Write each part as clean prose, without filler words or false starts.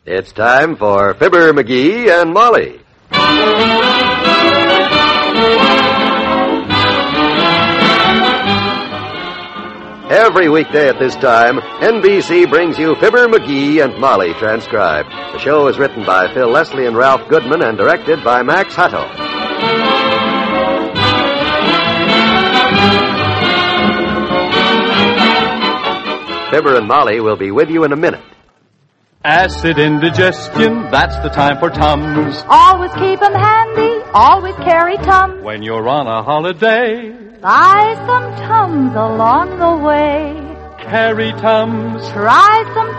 It's time for Fibber, McGee, and Molly. Every weekday at this time, NBC brings you Fibber, McGee, and Molly transcribed. The show is written by Phil Leslie and Ralph Goodman and directed by Max Hutto. Fibber and Molly will be with you in a minute. Acid indigestion, that's the time for Tums. Always keep 'em handy, always carry Tums. When you're on a holiday, Buy some Tums along the way. carry Tums. Try some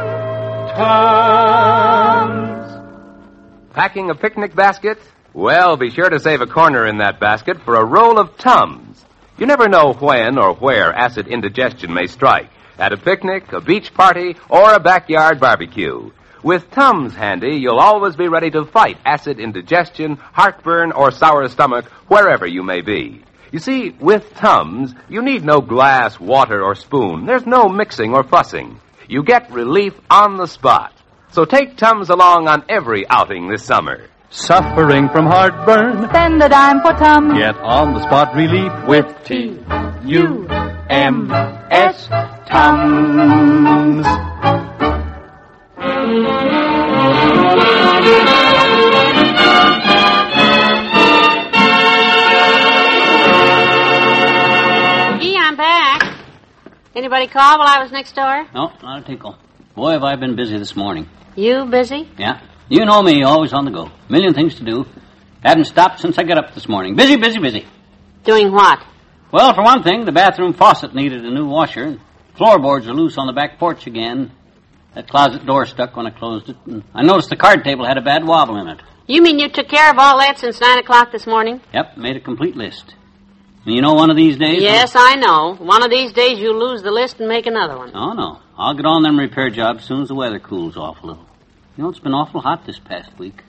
Tums. Tums. Packing a picnic basket? Well, be sure to save a corner in that basket for a roll of Tums. You never know when or where acid indigestion may strike. At a picnic, a beach party, or a backyard barbecue. With Tums handy, you'll always be ready to fight acid indigestion, heartburn, or sour stomach wherever you may be. You see, with Tums, you need no glass, water, or spoon. There's no mixing or fussing. You get relief on the spot. So take Tums along on every outing this summer. Suffering from heartburn? Spend a dime for Tums. Get on-the-spot relief with T-U-M-S. Tums. I'm back. Anybody call while I was next door? No, not a tinkle. Boy, have I been busy this morning. You busy? Yeah. You know me, always on the go. Million things to do. Haven't stopped since I got up this morning. Busy, busy, busy. Doing what? Well, for one thing, the bathroom faucet needed a new washer. Floorboards are loose on the back porch again. That closet door stuck when I closed it. And I noticed the card table had a bad wobble in it. You mean you took care of all that since 9 o'clock this morning? Yep, made a complete list. And you know one of these days... Yes, I know. One of these days you'll lose the list and make another one. Oh, no. I'll get on them repair jobs as soon as the weather cools off a little. You know, it's been awful hot this past week.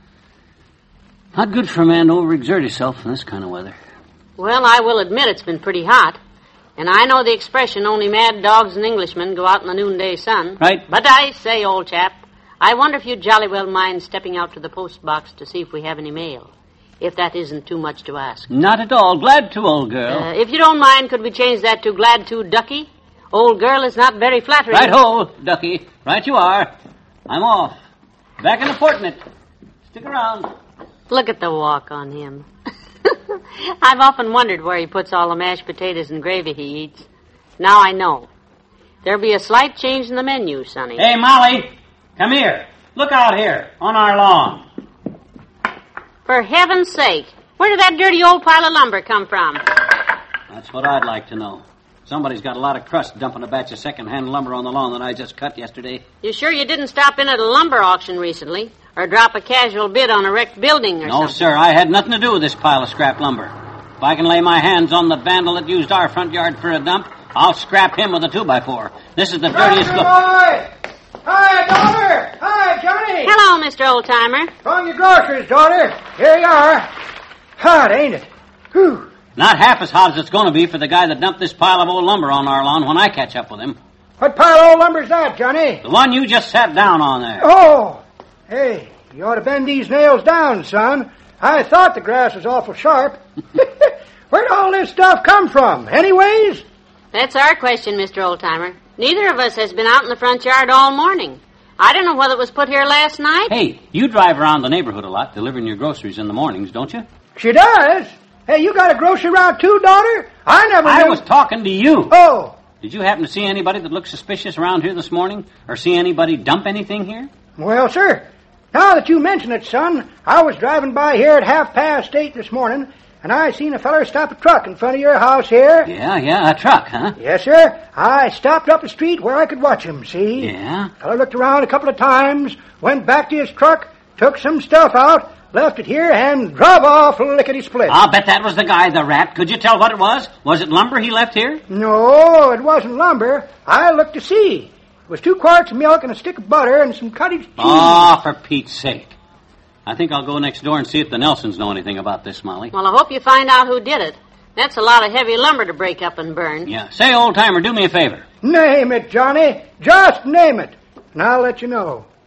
Not good for a man to overexert himself in this kind of weather. Well, I will admit it's been pretty hot. And I know the expression, only mad dogs and Englishmen go out in the noonday sun. Right. But I say, old chap, I wonder if you'd jolly well mind stepping out to the post box to see if we have any mail. If that isn't too much to ask. Not at all. Glad to, old girl. If you don't mind, could we change that to glad to, Ducky? Old girl is not very flattering. Right-ho, Ducky. Right you are. I'm off. Back in a fortnight. Stick around. Look at the walk on him. I've often wondered where he puts all the mashed potatoes and gravy he eats. Now I know. There'll be a slight change in the menu, Sonny. Hey, Molly, come here. Look out here, on our lawn. For heaven's sake, where did that dirty old pile of lumber come from? That's what I'd like to know. Somebody's got a lot of crust dumping a batch of second-hand lumber on the lawn that I just cut yesterday. You sure you didn't stop in at a lumber auction recently? Or drop a casual bid on a wrecked building or something? No, sir, I had nothing to do with this pile of scrap lumber. If I can lay my hands on the vandal that used our front yard for a dump, I'll scrap him with a 2x4. This is the dirtiest... Boy! Hi, daughter! Hi, Johnny! Hello, Mr. Oldtimer. From your groceries, daughter. Here you are. Hot, ain't it? Whew. Not half as hot as it's going to be for the guy that dumped this pile of old lumber on our lawn when I catch up with him. What pile of old lumber's that, Johnny? The one you just sat down on there. Oh! Hey, you ought to bend these nails down, son. I thought the grass was awful sharp. Where'd all this stuff come from, anyways? That's our question, Mr. Oldtimer. Neither of us has been out in the front yard all morning. I don't know whether it was put here last night. Hey, you drive around the neighborhood a lot, delivering your groceries in the mornings, don't you? She does. Hey, you got a grocery route too, daughter? I never knew. I was talking to you. Oh. Did you happen to see anybody that looked suspicious around here this morning? Or see anybody dump anything here? Well, sir, now that you mention it, son, I was driving by here at 8:30 this morning, and I seen a feller stop a truck in front of your house here. Yeah, a truck, huh? Yes, sir. I stopped up the street where I could watch him, see? Yeah? Feller looked around a couple of times, went back to his truck, took some stuff out, left it here, and drove off lickety-split. I'll bet that was the guy, the rat. Could you tell what it was? Was it lumber he left here? No, it wasn't lumber. I looked to see. It was 2 quarts of milk and a stick of butter and some cottage cheese. Oh, for Pete's sake. I think I'll go next door and see if the Nelsons know anything about this, Molly. Well, I hope you find out who did it. That's a lot of heavy lumber to break up and burn. Yeah. Say, old-timer, do me a favor. Name it, Johnny. Just name it, and I'll let you know.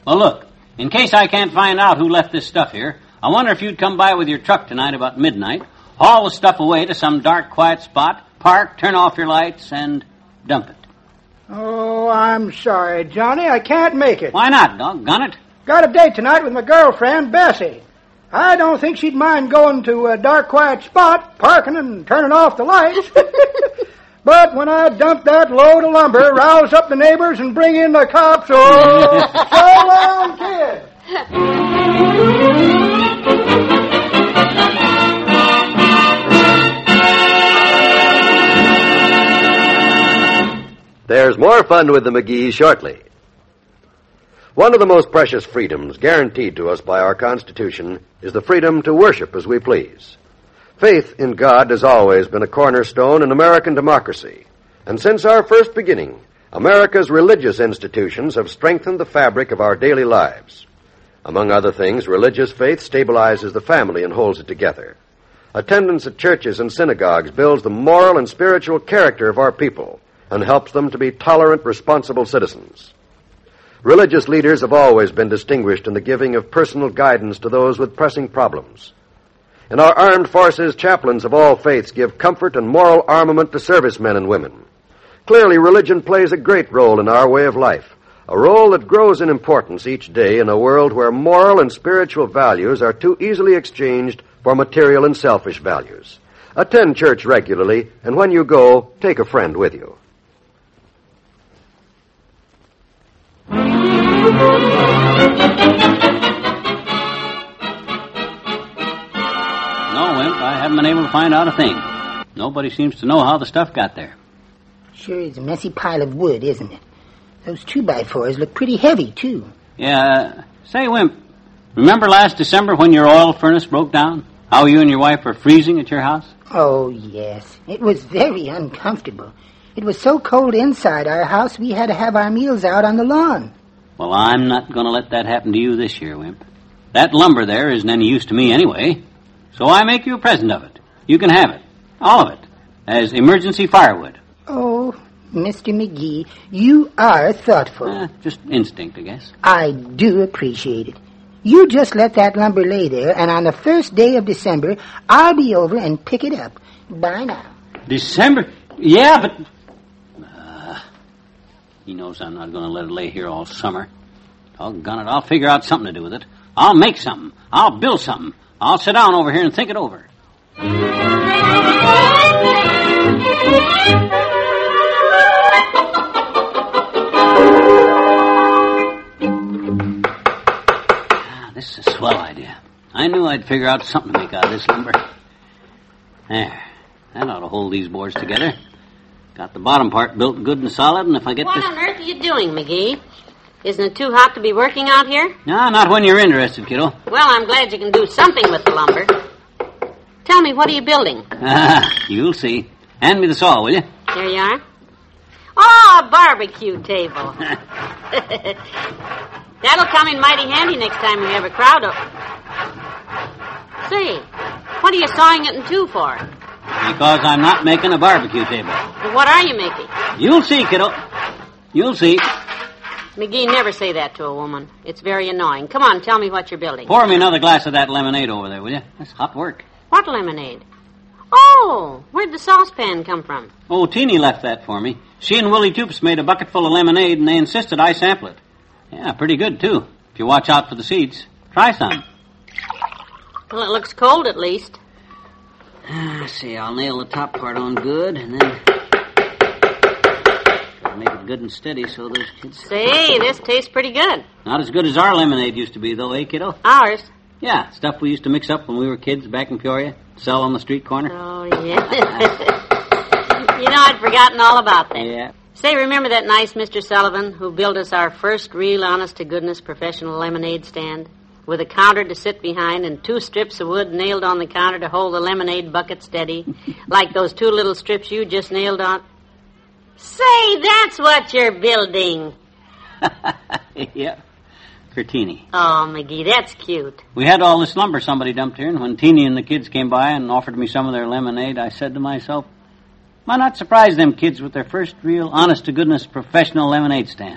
Well, look, in case I can't find out who left this stuff here, I wonder if you'd come by with your truck tonight about midnight, haul the stuff away to some dark, quiet spot, park, turn off your lights, and dump it. Oh, I'm sorry, Johnny. I can't make it. Why not, doggone it? Got a date tonight with my girlfriend, Bessie. I don't think she'd mind going to a dark, quiet spot, parking and turning off the lights. But when I dump that load of lumber, rouse up the neighbors and bring in the cops, oh, so long, kid. There's more fun with the McGees shortly. One of the most precious freedoms guaranteed to us by our Constitution is the freedom to worship as we please. Faith in God has always been a cornerstone in American democracy. And since our first beginning, America's religious institutions have strengthened the fabric of our daily lives. Among other things, religious faith stabilizes the family and holds it together. Attendance at churches and synagogues builds the moral and spiritual character of our people and helps them to be tolerant, responsible citizens. Religious leaders have always been distinguished in the giving of personal guidance to those with pressing problems. In our armed forces, chaplains of all faiths give comfort and moral armament to servicemen and women. Clearly, religion plays a great role in our way of life, a role that grows in importance each day in a world where moral and spiritual values are too easily exchanged for material and selfish values. Attend church regularly, and when you go, take a friend with you. No, Wimp, I haven't been able to find out a thing. Nobody seems to know how the stuff got there. Sure is a messy pile of wood, isn't it? Those 2x4s look pretty heavy, too. Yeah, say, Wimp, remember last December when your oil furnace broke down? How you and your wife were freezing at your house? Oh, yes. It was very uncomfortable. It was so cold inside our house we had to have our meals out on the lawn. Well, I'm not going to let that happen to you this year, Wimp. That lumber there isn't any use to me anyway. So I make you a present of it. You can have it. All of it. As emergency firewood. Oh, Mr. McGee, you are thoughtful. Just instinct, I guess. I do appreciate it. You just let that lumber lay there, and on the first day of December, I'll be over and pick it up. Bye now. December? Yeah, but... he knows I'm not going to let it lay here all summer. Doggone it, I'll figure out something to do with it. I'll make something. I'll build something. I'll sit down over here and think it over. This is a swell idea. I knew I'd figure out something to make out of this lumber. There. That ought to hold these boards together. Got the bottom part built good and solid, and if I get What on earth are you doing, McGee? Isn't it too hot to be working out here? No, not when you're interested, kiddo. Well, I'm glad you can do something with the lumber. Tell me, what are you building? You'll see. Hand me the saw, will you? Here you are. Oh, a barbecue table. That'll come in mighty handy next time we have a crowd of... Say, what are you sawing it in two for? Because I'm not making a barbecue table. Well, what are you making? You'll see, kiddo. You'll see. McGee, never say that to a woman. It's very annoying. Come on, tell me what you're building. Pour me another glass of that lemonade over there, will you? That's hot work. What lemonade? Oh, where'd the saucepan come from? Oh, Teeny left that for me. She and Willie Toops made a bucket full of lemonade, and they insisted I sample it. Yeah, pretty good, too, if you watch out for the seeds. Try some. Well, it looks cold, at least. Let's see, I'll nail the top part on good, and then... gotta make it good and steady so those kids... Say, this tastes pretty good. Not as good as our lemonade used to be, though, eh, kiddo? Ours? Yeah, stuff we used to mix up when we were kids back in Peoria. Sell on the street corner. Oh, yeah. You know, I'd forgotten all about that. Yeah. Say, remember that nice Mr. Sullivan who built us our first real honest-to-goodness professional lemonade stand? With a counter to sit behind and 2 strips of wood nailed on the counter to hold the lemonade bucket steady, like those 2 little strips you just nailed on. Say, that's what you're building. Yeah. For Teeny. Oh, McGee, that's cute. We had all this lumber somebody dumped here, and when Teeny and the kids came by and offered me some of their lemonade, I said to myself, why not surprise them kids with their first real honest-to-goodness professional lemonade stand?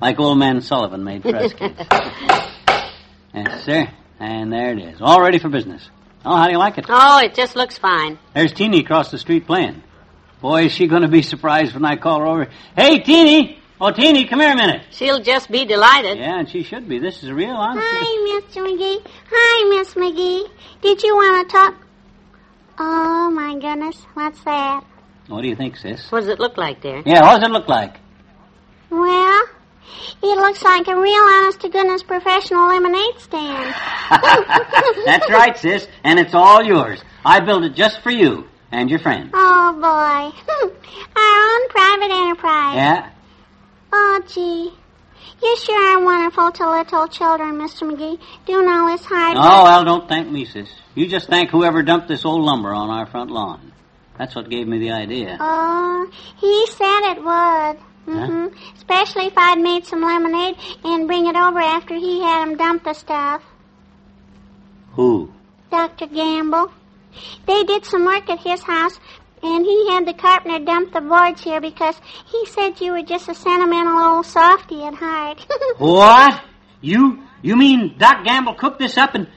like old man Sullivan made for us kids. Yes, sir. And there it is. All ready for business. Oh, how do you like it? Oh, it just looks fine. There's Teeny across the street playing. Boy, is she going to be surprised when I call her over. Hey, Teeny! Oh, Teeny, come here a minute. She'll just be delighted. Yeah, and she should be. This is a real honest. Hi, Mr. McGee. Hi, Miss McGee. Did you want to talk? Oh, my goodness. What's that? What do you think, sis? What does it look like, dear? Yeah, what does it look like? Well, it looks like a real honest-to-goodness professional lemonade stand. That's right, sis. And it's all yours. I built it just for you and your friend. Oh, boy. Our own private enterprise. Yeah? Oh, gee. You sure are wonderful to little children, Mr. McGee, doing all this hard work. Oh, well, don't thank me, sis. You just thank whoever dumped this old lumber on our front lawn. That's what gave me the idea. Oh, he said it would. Huh? Especially if I'd made some lemonade and bring it over after he had him dump the stuff. Who? Dr. Gamble. They did some work at his house, and he had the carpenter dump the boards here because he said you were just a sentimental old softy at heart. What? You mean Doc Gamble cooked this up and...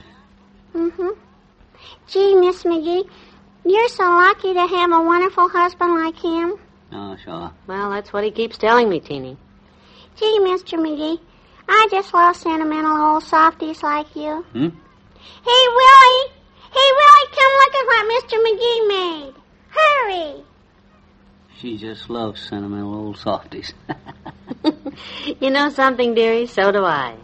Gee, Miss McGee, you're so lucky to have a wonderful husband like him. Oh, sure. Well, that's what he keeps telling me, Teeny. Gee, Mr. McGee, I just love sentimental old softies like you. Hmm? Hey, Willie! Hey, Willie, come look at what Mr. McGee made. Hurry! She just loves sentimental old softies. You know something, dearie? So do I.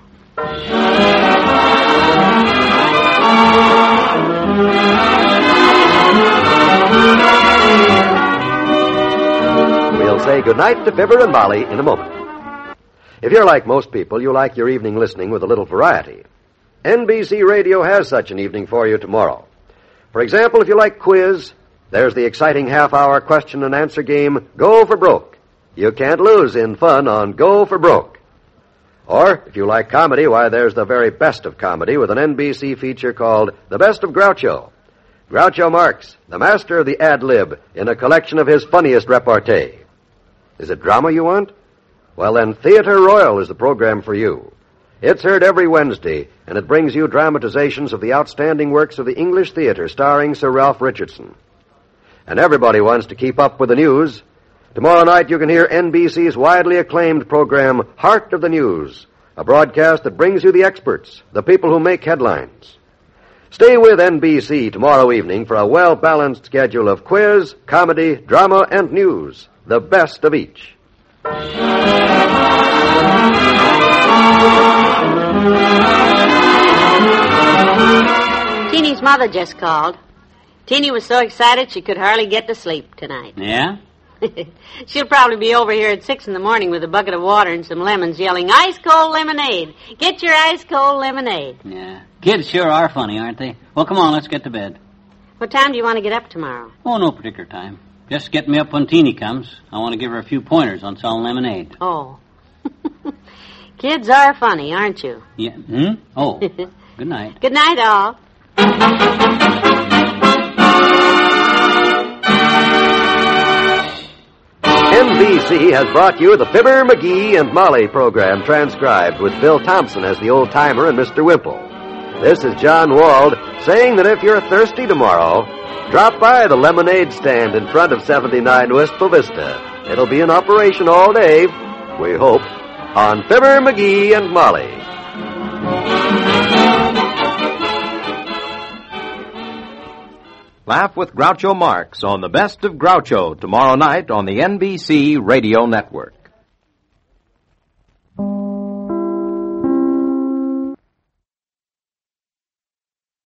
We'll say goodnight to Fibber and Molly in a moment. If you're like most people, you like your evening listening with a little variety. NBC Radio has such an evening for you tomorrow. For example, if you like quiz, there's the exciting half-hour question and answer game, Go for Broke. You can't lose in fun on Go for Broke. Or, if you like comedy, why, there's the very best of comedy with an NBC feature called The Best of Groucho. Groucho Marx, the master of the ad-lib, in a collection of his funniest repartee. Is it drama you want? Well, then, Theatre Royal is the program for you. It's heard every Wednesday, and it brings you dramatizations of the outstanding works of the English theater starring Sir Ralph Richardson. And everybody wants to keep up with the news. Tomorrow night you can hear NBC's widely acclaimed program, Heart of the News, a broadcast that brings you the experts, the people who make headlines. Stay with NBC tomorrow evening for a well-balanced schedule of quiz, comedy, drama, and news, the best of each. Teeny's mother just called. Teeny was so excited she could hardly get to sleep tonight. Yeah? She'll probably be over here at 6 a.m. with a bucket of water and some lemons yelling, ice-cold lemonade. Get your ice-cold lemonade. Yeah. Kids sure are funny, aren't they? Well, come on, let's get to bed. What time do you want to get up tomorrow? Oh, no particular time. Just get me up when Teeny comes. I want to give her a few pointers on selling lemonade. Oh. Kids are funny, aren't you? Yeah. Hmm? Oh. Good night. Good night, all. NBC has brought you the Fibber, McGee, and Molly program transcribed with Bill Thompson as the old-timer and Mr. Wimple. This is John Wald saying that if you're thirsty tomorrow, drop by the lemonade stand in front of 79 Wistful Vista. It'll be in operation all day, we hope, on Fibber, McGee, and Molly. Laugh with Groucho Marx on The Best of Groucho tomorrow night on the NBC Radio Network.